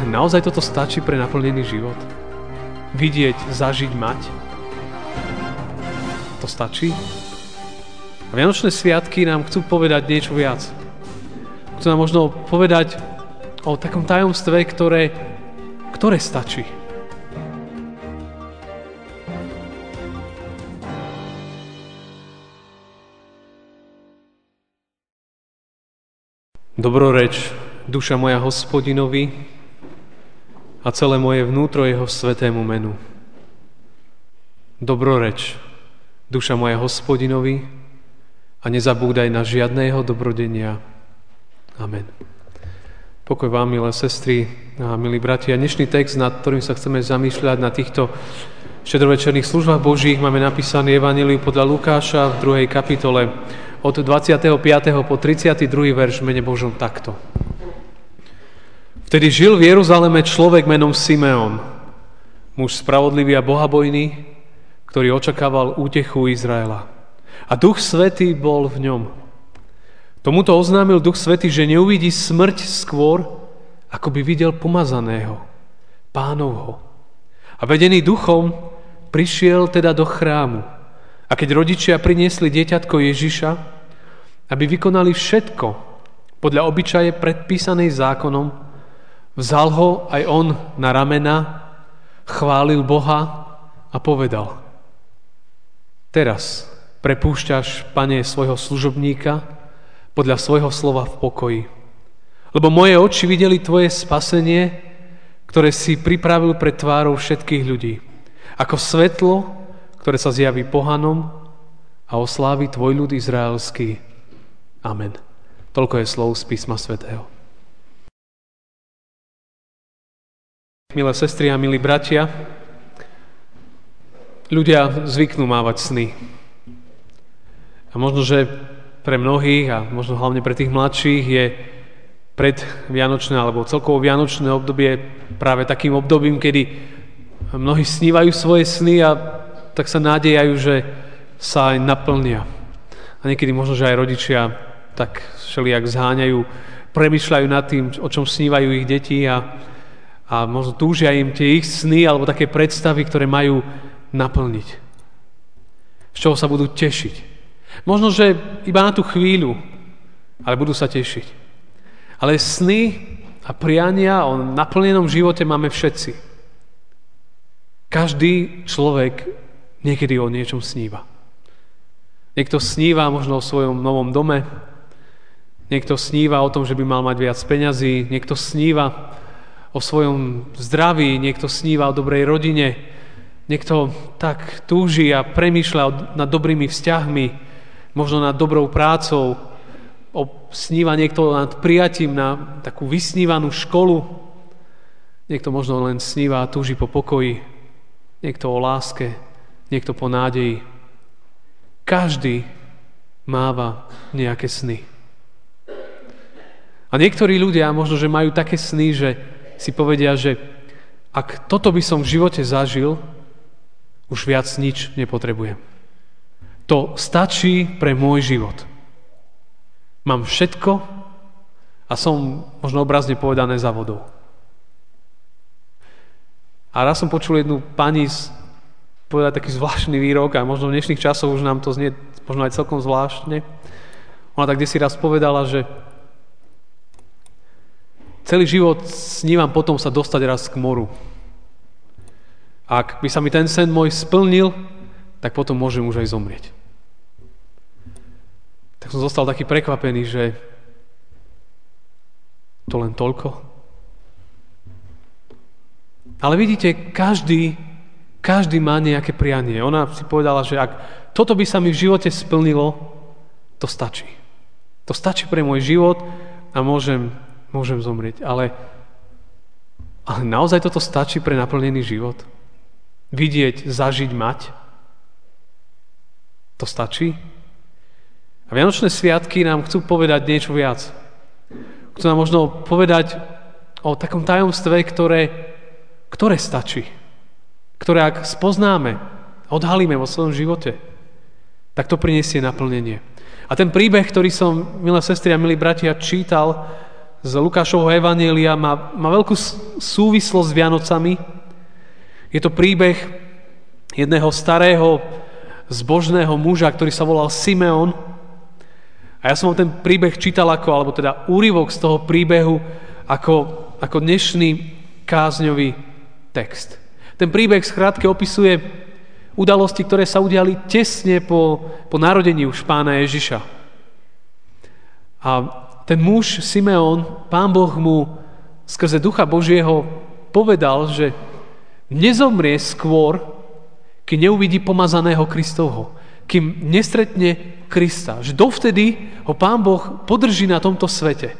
Ale naozaj toto stačí pre naplnený život? Vidieť, zažiť, mať? To stačí? A Vianočné sviatky nám chcú povedať niečo viac. Chcú nám možno povedať o takom tajomstve, ktoré stačí. Dobroreč, duša moja Hospodinovi, a celé moje vnútro jeho svätému menu. Dobroreč, duša moja Hospodinovi, a nezabúdaj na žiadne jeho dobrodenia. Amen. Pokoj vám, milé sestry a milí bratia. Dnešný text, nad ktorým sa chceme zamýšľať na týchto štedrovečerných službách Božích, máme napísaný Evanjelium podľa Lukáša v 2. kapitole od 25. po 32. verš v mene Božom takto. Vtedy žil v Jeruzaleme človek menom Simeon, muž spravodlivý a bohabojný, ktorý očakával útechu Izraela. A Duch Svätý bol v ňom. Tomuto oznámil Duch Svätý, že neuvidí smrť skôr, ako by videl pomazaného, Pánovho. A vedený Duchom prišiel teda do chrámu. A keď rodičia priniesli dieťatko Ježiša, aby vykonali všetko podľa obyčaje predpísanej zákonom, vzal ho aj on na ramena, chválil Boha a povedal: Teraz prepúšťaš, Pane, svojho služobníka podľa svojho slova v pokoji. Lebo moje oči videli tvoje spasenie, ktoré si pripravil pred tvárou všetkých ľudí. Ako svetlo, ktoré sa zjaví pohanom a oslávi tvoj ľud izraelský. Amen. Toľko je slov z písma svätého. Milé sestry a milí bratia, ľudia zvyknú mávať sny. A možno, že pre mnohých, a možno hlavne pre tých mladších, je predvianočné alebo celkovo vianočné obdobie práve takým obdobím, kedy mnohí snívajú svoje sny a tak sa nádejajú, že sa aj naplnia. A niekedy možno, že aj rodičia tak všelijak zháňajú, premýšľajú nad tým, o čom snívajú ich deti a možno túžia im tie ich sny alebo také predstavy, ktoré majú naplniť. Z čoho sa budú tešiť. Možno, že iba na tú chvíľu, ale budú sa tešiť. Ale sny a priania o naplnenom živote máme všetci. Každý človek niekedy o niečom sníva. Niekto sníva možno o svojom novom dome, niekto sníva o tom, že by mal mať viac peňazí, niekto sníva o svojom zdraví, niekto sníva o dobrej rodine, niekto tak túži a premýšľa nad dobrými vzťahmi, možno nad dobrou prácou, sníva niekto nad prijatím na takú vysnívanú školu, niekto možno len sníva a túži po pokoji, niekto o láske, niekto po nádeji. Každý máva nejaké sny. A niektorí ľudia možno, že majú také sny, že si povedia, že ak toto by som v živote zažil, už viac nič nepotrebujem. To stačí pre môj život. Mám všetko a som možno obrazne povedané za vodou. A raz som počul jednu pani povedať taký zvláštny výrok a možno v dnešných časoch už nám to znie možno aj celkom zvláštne. Ona tak kdesi raz povedala, že celý život snívam potom sa dostať raz k moru. Ak by sa mi ten sen môj splnil, tak potom môžem už aj zomrieť. Tak som zostal taký prekvapený, že to len toľko. Ale vidíte, každý má nejaké prianie. Ona si povedala, že ak toto by sa mi v živote splnilo, to stačí. To stačí pre môj život a môžem zomrieť. Ale naozaj toto stačí pre naplnený život? Vidieť, zažiť, mať? To stačí? A Vianočné sviatky nám chcú povedať niečo viac. Chcú nám možno povedať o takom tajomstve, ktoré stačí. Ktoré ak spoznáme, odhalíme vo svojom živote, tak to prinesie naplnenie. A ten príbeh, ktorý som, milé sestry a milí bratia, čítal z Lukášovho evanjelia má veľkú súvislosť s Vianocami. Je to príbeh jedného starého zbožného muža, ktorý sa volal Simeon. A ja som ten príbeh čítal alebo teda úryvok z toho príbehu ako dnešný kázňový text. Ten príbeh skrátke opisuje udalosti, ktoré sa udiali tesne po narodení už Pána Ježiša. A ten muž Simeon, Pán Boh mu skrze Ducha Božieho povedal, že nezomrie skôr, kým neuvidí pomazaného Kristovho, kým nestretne Krista. Že dovtedy ho Pán Boh podrží na tomto svete.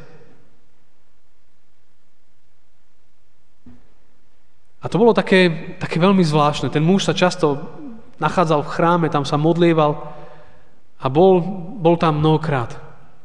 A to bolo také veľmi zvláštne. Ten muž sa často nachádzal v chráme, tam sa modlieval a bol tam mnohokrát.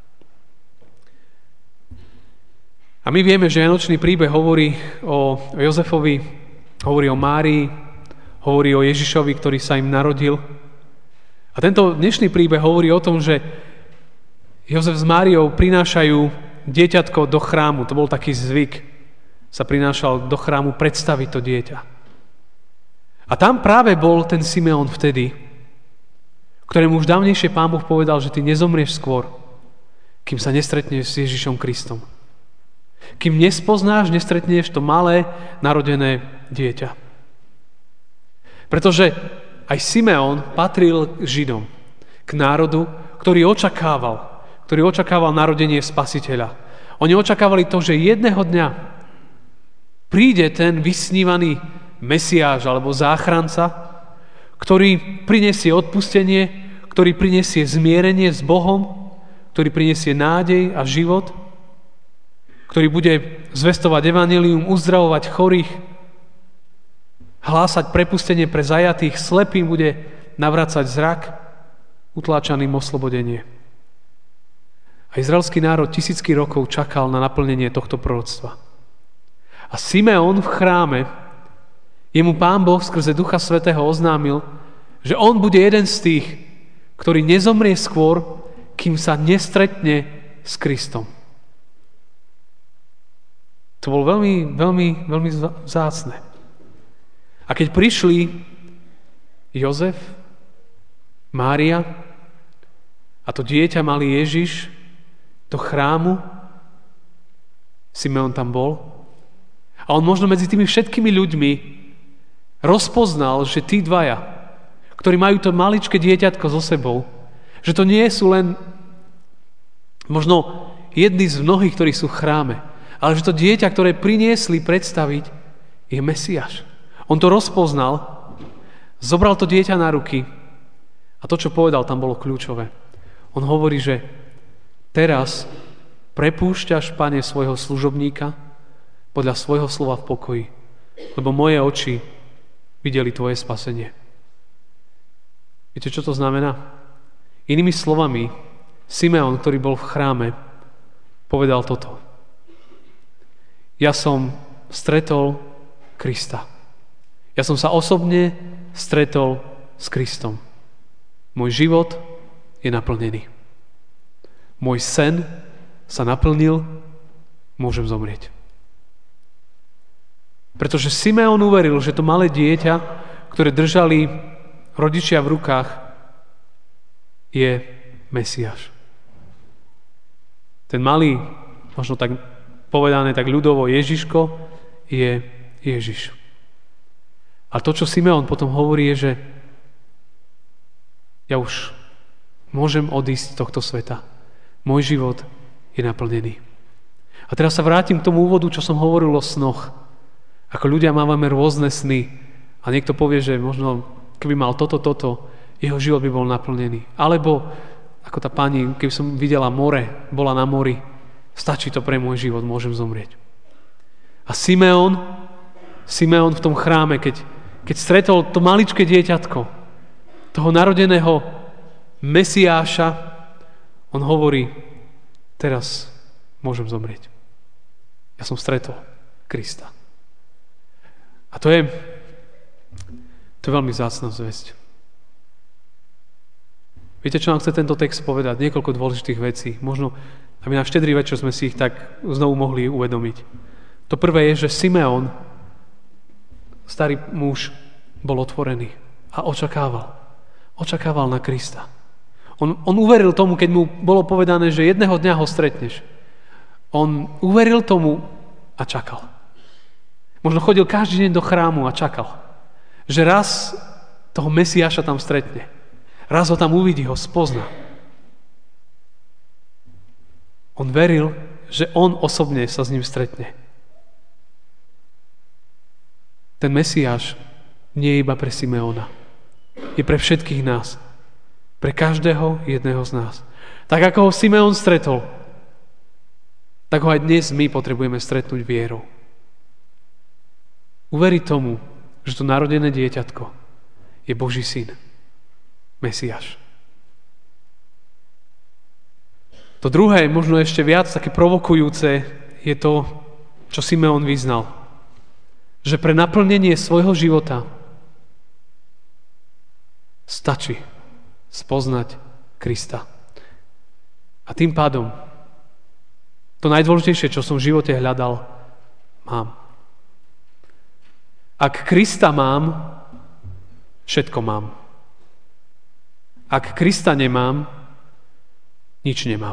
A my vieme, že vianočný príbeh hovorí o Jozefovi, hovorí o Márii, hovorí o Ježišovi, ktorý sa im narodil. A tento dnešný príbeh hovorí o tom, že Jozef s Máriou prinášajú dieťatko do chrámu. To bol taký zvyk. Sa prinášal do chrámu predstaviť to dieťa. A tam práve bol ten Simeon vtedy, ktorému už dávnejšie Pán Boh povedal, že ty nezomrieš skôr, kým sa nestretneš s Ježišom Kristom. Kým nespoznáš, nestretneš to malé, narodené dieťa. Pretože aj Simeon patril k Židom, k národu, ktorý očakával narodenie Spasiteľa. Oni očakávali to, že jedného dňa príde ten vysnívaný Mesiáš alebo záchranca, ktorý prinesie odpustenie, ktorý prinesie zmierenie s Bohom, ktorý prinesie nádej a život, ktorý bude zvestovať evanjelium, uzdravovať chorých, hlásať prepustenie pre zajatých, slepým bude navracať zrak, utláčaným oslobodenie. A izraelský národ tisícky rokov čakal na naplnenie tohto proroctva. A Simeon v chráme, jemu Pán Boh skrze Ducha Svätého oznámil, že on bude jeden z tých, ktorý nezomrie skôr, kým sa nestretne s Kristom. To bolo veľmi, veľmi, veľmi vzácne. A keď prišli Jozef, Mária a to dieťa malý Ježiš do chrámu, Simeon tam bol a on možno medzi tými všetkými ľuďmi rozpoznal, že tí dvaja, ktorí majú to maličké dieťatko so sebou, že to nie sú len možno jedni z mnohých, ktorí sú v chráme, ale že to dieťa, ktoré priniesli predstaviť, je Mesiáš. On to rozpoznal, zobral to dieťa na ruky a to, čo povedal, tam bolo kľúčové. On hovorí, že teraz prepúšťaš, Pane, svojho služobníka podľa svojho slova v pokoji, lebo moje oči videli tvoje spasenie. Viete, čo to znamená? Inými slovami, Simeon, ktorý bol v chráme, povedal toto. Ja som stretol Krista. Ja som sa osobne stretol s Kristom. Môj život je naplnený. Môj sen sa naplnil, môžem zomrieť. Pretože Simeon uveril, že to malé dieťa, ktoré držali rodičia v rukách, je Mesiáš. Ten malý, možno tak povedané tak ľudovo Ježiško, je Ježiš. A to, čo Simeon potom hovorí, je, že ja už môžem odísť z tohto sveta. Môj život je naplnený. A teraz sa vrátim k tomu úvodu, čo som hovoril o snoch. Ako ľudia máme rôzne sny a niekto povie, že možno keby mal toto, jeho život by bol naplnený. Alebo ako tá pani, keby som videla more, bola na mori, stačí to pre môj život, môžem zomrieť. A Simeon v tom chráme, keď stretol to maličké dieťatko, toho narodeného Mesiáša, on hovorí, teraz môžem zomrieť. Ja som stretol Krista. A to je veľmi vzácna zvesť. Viete, čo nám chce tento text povedať? Niekoľko dôležitých vecí. Možno aby na štedrý večer sme si ich tak znovu mohli uvedomiť. To prvé je, že Simeon, starý muž, bol otvorený a očakával na Krista. On uveril tomu, keď mu bolo povedané, že jedného dňa ho stretneš. On uveril tomu a čakal. Možno chodil každý deň do chrámu a čakal, že raz toho Mesiáša tam stretne. Raz ho tam uvidí, ho spozná. On veril, že on osobne sa s ním stretne. Ten Mesiáš nie je iba pre Simeona. Je pre všetkých nás. Pre každého jedného z nás. Tak ako ho Simeon stretol, tak ho aj dnes my potrebujeme stretnúť vierou. Uveriť tomu, že to narodené dieťatko je Boží syn, Mesiáš. To druhé, možno ešte viac také provokujúce, je to, čo Simeon vyznal. Že pre naplnenie svojho života stačí spoznať Krista. A tým pádom to najdôležitejšie, čo som v živote hľadal, mám. Ak Krista mám, všetko mám. Ak Krista nemám, nič nemám.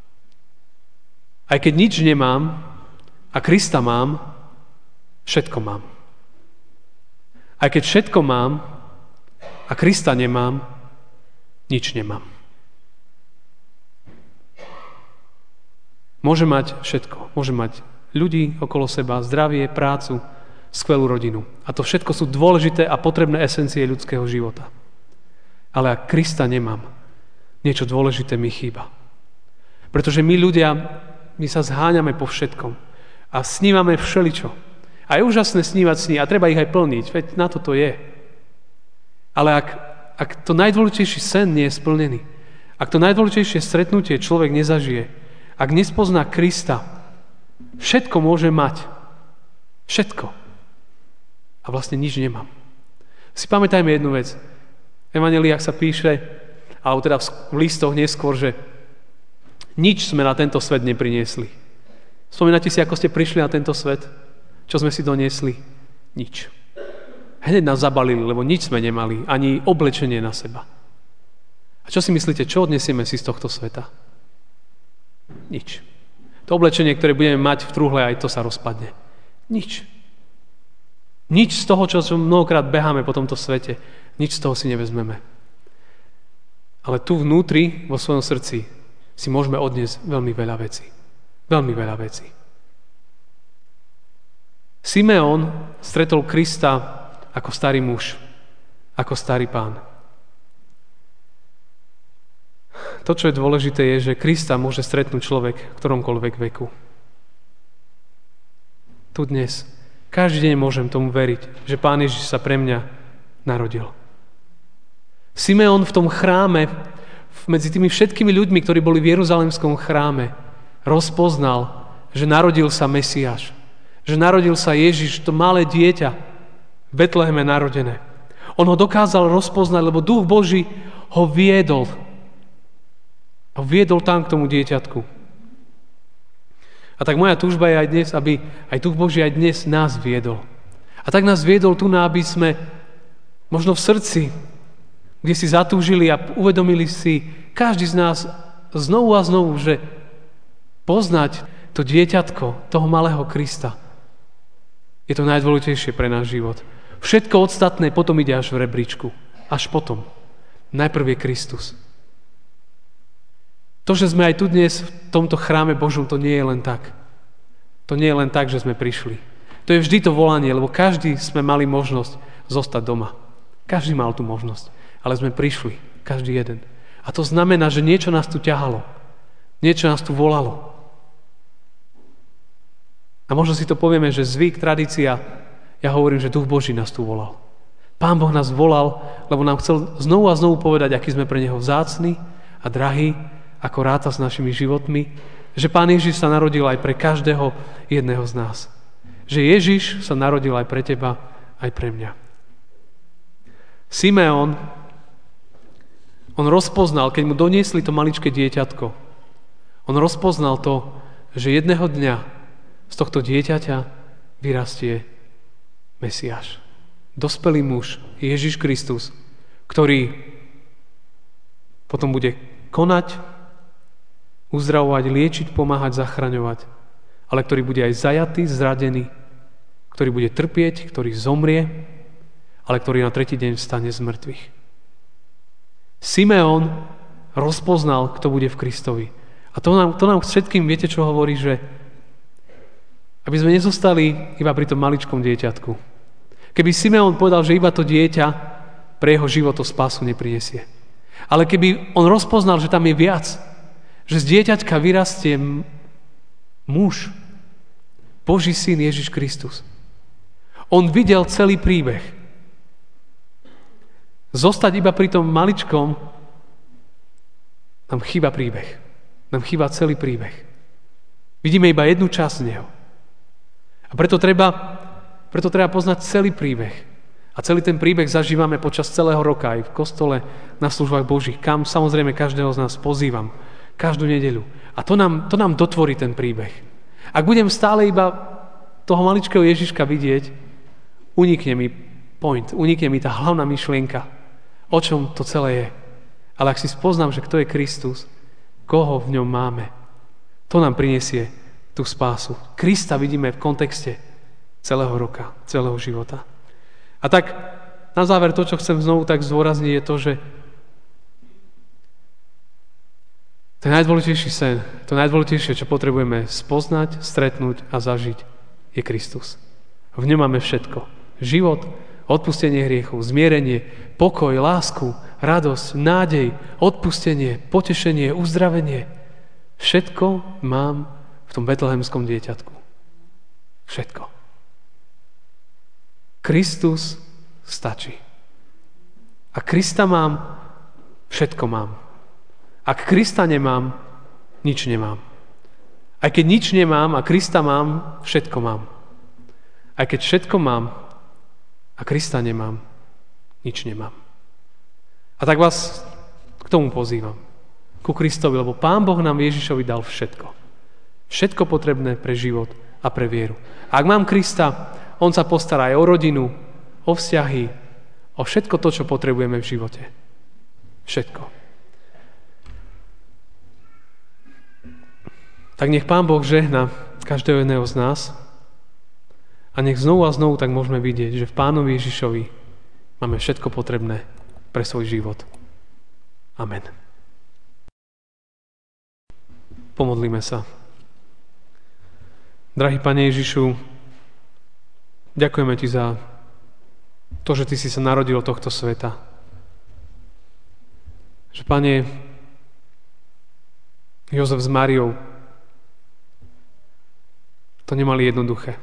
Aj keď nič nemám a Krista mám, všetko mám. Aj keď všetko mám a Krista nemám, nič nemám. Môže mať všetko. Môže mať ľudí okolo seba, zdravie, prácu, skvelú rodinu. A to všetko sú dôležité a potrebné esencie ľudského života. Ale ak Krista nemám, niečo dôležité mi chýba. Pretože my ľudia, my sa zháňame po všetkom a snívame všeličo. A je úžasné snívať sny a treba ich aj plniť, veď na to to je. Ale ak to najdôležitejší sen nie je splnený, ak to najdôležitejšie stretnutie človek nezažije, ak nespozná Krista, všetko môže mať. Všetko. A vlastne nič nemám. Si pamätajme jednu vec. V evanjeliách sa píše, alebo teda v listoch neskôr, že nič sme na tento svet nepriniesli. Spomínate si, ako ste prišli na tento svet? Čo sme si doniesli? Nič. Hneď nás zabalili, lebo nič sme nemali, ani oblečenie na seba. A čo si myslíte, čo odnesieme si z tohto sveta? Nič. To oblečenie, ktoré budeme mať v truhle, aj to sa rozpadne. Nič. Nič z toho, čo mnohokrát beháme po tomto svete, nič z toho si nevezmeme. Ale tu vnútri, vo svojom srdci, si môžeme odniesť veľmi veľa vecí. Veľmi veľa vecí. Simeon stretol Krista ako starý muž, ako starý pán. To, čo je dôležité, je, že Krista môže stretnúť človek v ktoromkoľvek veku. Tu dnes. Každý deň môžem tomu veriť, že Pán Ježiš sa pre mňa narodil. Simeon v tom chráme, medzi tými všetkými ľuďmi, ktorí boli v Jeruzalemskom chráme, rozpoznal, že narodil sa Mesiáš. Že narodil sa Ježiš, to malé dieťa, v Betleheme narodené. On ho dokázal rozpoznať, lebo Duch Boží ho viedol. A viedol tam k tomu dieťatku. A tak moja túžba je aj dnes, aby aj Duch Boží aj dnes nás viedol. A tak nás viedol tu, aby sme možno v srdci, kde si zatúžili a uvedomili si každý z nás znovu a znovu, že poznať to dieťatko, toho malého Krista, je to najdôležitejšie pre náš život. Všetko ostatné potom ide až v rebríčku. Až potom. Najprv je Kristus. To, že sme aj tu dnes v tomto chráme Božom, to nie je len tak. To nie je len tak, že sme prišli. To je vždy to volanie, lebo každý sme mali možnosť zostať doma. Každý mal tú možnosť. Ale sme prišli, každý jeden. A to znamená, že niečo nás tu ťahalo. Niečo nás tu volalo. A možno si to povieme, že zvyk, tradícia, ja hovorím, že Duch Boží nás tu volal. Pán Boh nás volal, lebo nám chcel znovu a znovu povedať, aký sme pre Neho vzácni a drahí, ako ráta s našimi životmi, že Pán Ježiš sa narodil aj pre každého jedného z nás. Že Ježiš sa narodil aj pre teba, aj pre mňa. Simeon, on rozpoznal, keď mu doniesli to maličké dieťatko, On rozpoznal to, že jedného dňa z tohto dieťaťa vyrastie Mesiáš. Dospelý muž, Ježiš Kristus, ktorý potom bude konať, uzdravovať, liečiť, pomáhať, zachraňovať, ale ktorý bude aj zajatý, zradený, ktorý bude trpieť, ktorý zomrie, ale ktorý na tretí deň vstane z mŕtvych. Simeon rozpoznal, kto bude v Kristovi. A to nám všetkým, viete, čo hovorí, že aby sme nezostali iba pri tom maličkom dieťatku. Keby Simeon povedal, že iba to dieťa pre jeho život to spásu neprinesie. Ale keby on rozpoznal, že tam je viac, že z dieťaťka vyrastie muž, Boží syn Ježiš Kristus. On videl celý príbeh. Zostať iba pri tom maličkom, nám chýba príbeh. Nám chýba celý príbeh. Vidíme iba jednu časť z neho. A preto treba poznať celý príbeh. A celý ten príbeh zažívame počas celého roka aj v kostole, na službách Božích, kam samozrejme každého z nás pozývam. Každú nedeľu. A to nám dotvorí ten príbeh. Ak budem stále iba toho maličkého Ježiška vidieť, unikne mi point, unikne mi tá hlavná myšlienka, o čom to celé je. Ale ak si spoznám, že kto je Kristus, koho v ňom máme, to nám prinesie tú spásu. Krista vidíme v kontexte celého roka, celého života. A tak na záver to, čo chcem znovu tak zdôrazniť, je to, že ten najdôležitejší sen, to najdôležitejšie, čo potrebujeme spoznať, stretnúť a zažiť, je Kristus. V ňom máme všetko. Život, odpustenie hriechov, zmierenie, pokoj, lásku, radosť, nádej, odpustenie, potešenie, uzdravenie. Všetko mám v tom betlehemskom dieťatku. Všetko. Kristus stačí. Ak Krista mám, všetko mám. Ak Krista nemám, nič nemám. Aj keď nič nemám a Krista mám, všetko mám. Aj keď všetko mám a Krista nemám, nič nemám. A tak vás k tomu pozývam. Ku Kristovi, lebo Pán Boh nám Ježišovi dal všetko. Všetko potrebné pre život a pre vieru. A ak mám Krista, on sa postará aj o rodinu, o vzťahy, o všetko to, čo potrebujeme v živote. Všetko. Tak nech Pán Boh žehna každého jedného z nás a nech znovu a znovu tak môžeme vidieť, že v Pánovi Ježišovi máme všetko potrebné pre svoj život. Amen. Pomodlíme sa. Drahý Pane Ježišu, ďakujeme Ti za to, že Ty si sa narodil do tohto sveta. Že, Pane, Jozef s Máriou to nemali jednoduché.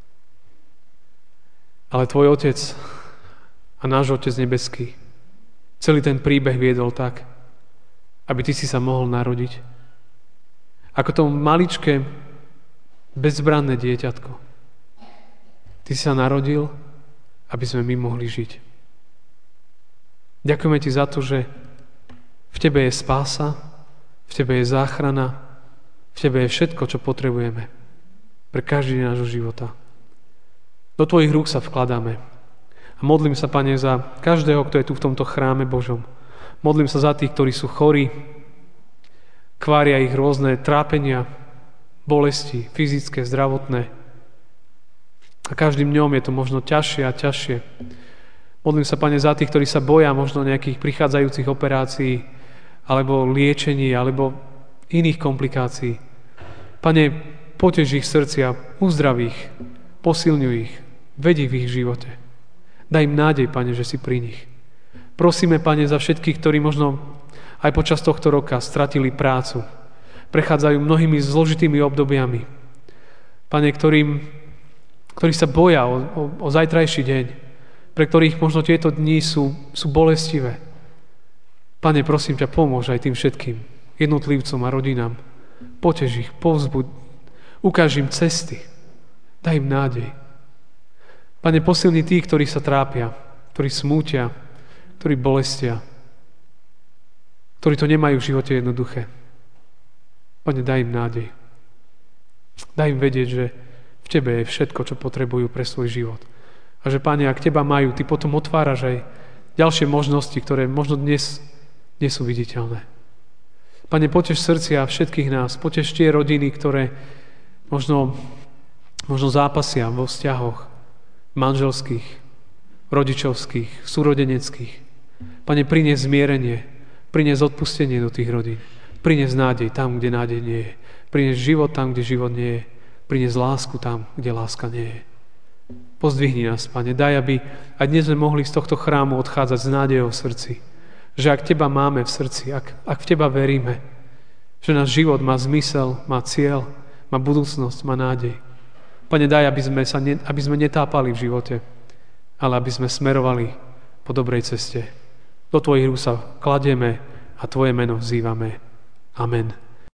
Ale Tvoj Otec a náš Otec nebeský celý ten príbeh viedol tak, aby Ty si sa mohol narodiť. Ako to maličké, bezbranné dieťatko. Ty si sa narodil, aby sme my mohli žiť. Ďakujeme Ti za to, že v Tebe je spása, v Tebe je záchrana, v Tebe je všetko, čo potrebujeme pre každý deň nášho života. Do Tvojich rúk sa vkladáme. A modlím sa, Pane, za každého, kto je tu v tomto chráme Božom. Modlím sa za tých, ktorí sú chorí, kvária ich rôzne trápenia, bolesti, fyzické, zdravotné. A každým dňom je to možno ťažšie a ťažšie. Modlím sa, Pane, za tých, ktorí sa boja možno nejakých prichádzajúcich operácií, alebo liečení, alebo iných komplikácií. Pane, potež ich srdcia, uzdrav ich, posilňuj ich, vedí v ich živote. Daj im nádej, Pane, že si pri nich. Prosíme, Pane, za všetkých, ktorí možno aj počas tohto roka stratili prácu, prechádzajú mnohými zložitými obdobiami. Pane, ktorí sa boja o zajtrajší deň, pre ktorých možno tieto dni sú bolestivé. Pane, prosím ťa, pomôž aj tým všetkým jednotlivcom a rodinám. Potež ich, povzbuď, ukáž im cesty, daj im nádej. Pane, posilni tých, ktorí sa trápia, ktorí smútia, ktorí bolestia, ktorí to nemajú v živote jednoduché. Pane, daj im nádej. Daj im vedieť, že v Tebe je všetko, čo potrebujú pre svoj život. A že, Pane, ak Teba majú, Ty potom otváraš aj ďalšie možnosti, ktoré možno dnes nie sú viditeľné. Pane, poteš srdcia všetkých nás, poteš tie rodiny, ktoré možno zápasia vo vzťahoch manželských, rodičovských, súrodeneckých. Pane, prinies zmierenie, prinies odpustenie do tých rodín, prinies nádej tam, kde nádej nie je, prinies život tam, kde život nie je, prinies lásku tam, kde láska nie je. Pozdvihni nás, Pane, daj, aby aj dnes sme mohli z tohto chrámu odchádzať s nádejou v srdci. Že ak Teba máme v srdci, ak v Teba veríme, že náš život má zmysel, má cieľ, má budúcnosť, má nádej. Pane, daj, aby sme netápali v živote, ale aby sme smerovali po dobrej ceste. Do Tvojich rúk sa kladieme a Tvoje meno vzývame. Amen.